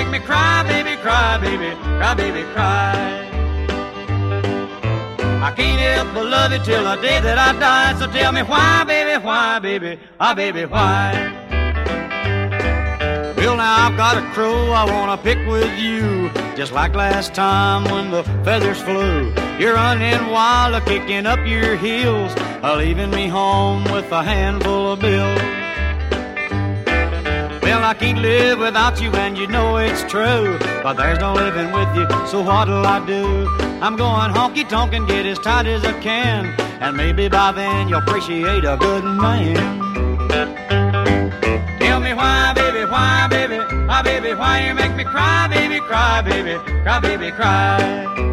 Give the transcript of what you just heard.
me cry, baby, cry, baby, cry, baby, cry. I can't help but love you till the day that I die. So tell me why, baby, ah, baby, why? Well, now I've got a crow I wanna pick with you, just like last time when the feathers flew. You're running wild, kicking up your heels, leaving me home with a handful of bills. Well, I can't live without you and you know it's true, but there's no living with you, so what'll I do? I'm going honky-tonk and get as tight as I can, and maybe by then you'll appreciate a good man. Tell me why, baby, why, baby, why, baby, why you make me cry, baby, cry, baby, cry, baby, cry.